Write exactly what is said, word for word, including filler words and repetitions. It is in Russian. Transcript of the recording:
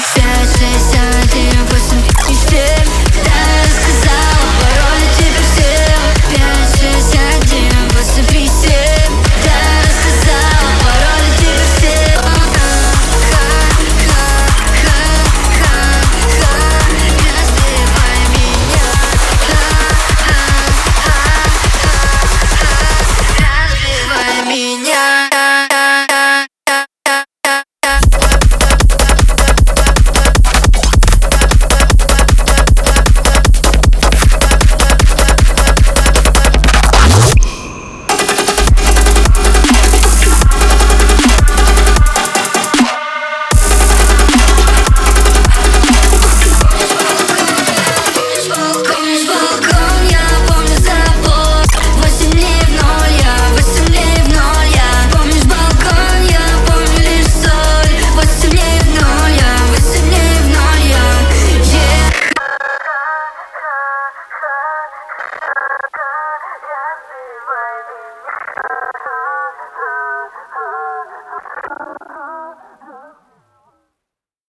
Пять, шесть, один, восемь, и семь. Да, я сказала пароли тебе всем. Пять, шесть, один, восемь, и семь. Да, я сказала пароли тебе всем. Разбивай меня. Разбивай меня. Разбивай меня.